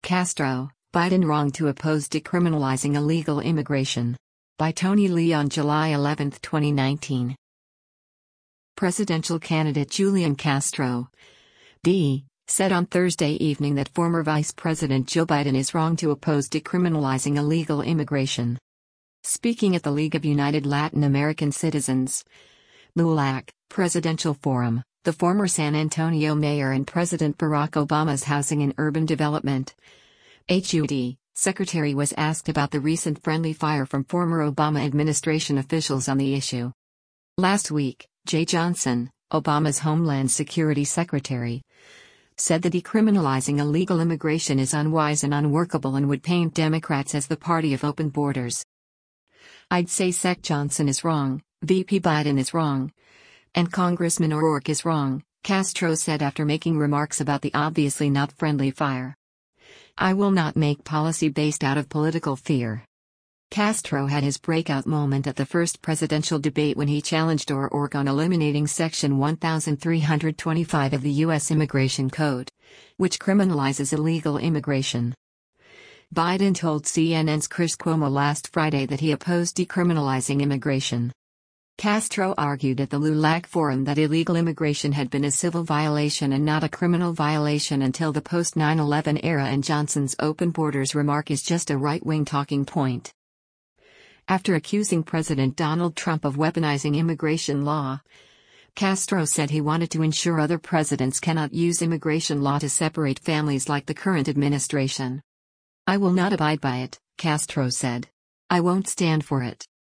Castro, Biden wrong to oppose decriminalizing illegal immigration. By Tony Lee on July 11, 2019. Presidential candidate Julian Castro, D., said on Thursday evening that former Vice President Joe Biden is wrong to oppose decriminalizing illegal immigration. Speaking at the League of United Latin American Citizens, LULAC, Presidential Forum, the former San Antonio mayor and President Barack Obama's Housing and Urban Development (HUD) secretary was asked about the recent friendly fire from former Obama administration officials on the issue. Last week, Jeh Johnson, Obama's Homeland Security Secretary, said that decriminalizing illegal immigration is unwise and unworkable and would paint Democrats as the party of open borders. "I'd say Sec Johnson is wrong, VP Biden is wrong, and Congressman O'Rourke is wrong," Castro said after making remarks about the obviously not friendly fire. "I will not make policy based out of political fear." Castro had his breakout moment at the first presidential debate when he challenged O'Rourke on eliminating Section 1325 of the U.S. Immigration Code, which criminalizes illegal immigration. Biden told CNN's Chris Cuomo last Friday that he opposed decriminalizing immigration. Castro argued at the LULAC forum that illegal immigration had been a civil violation and not a criminal violation until the post-9/11 era, and Johnson's open borders remark is just a right-wing talking point. After accusing President Donald Trump of weaponizing immigration law, Castro said he wanted to ensure other presidents cannot use immigration law to separate families like the current administration. "I will not abide by it," Castro said. "I won't stand for it."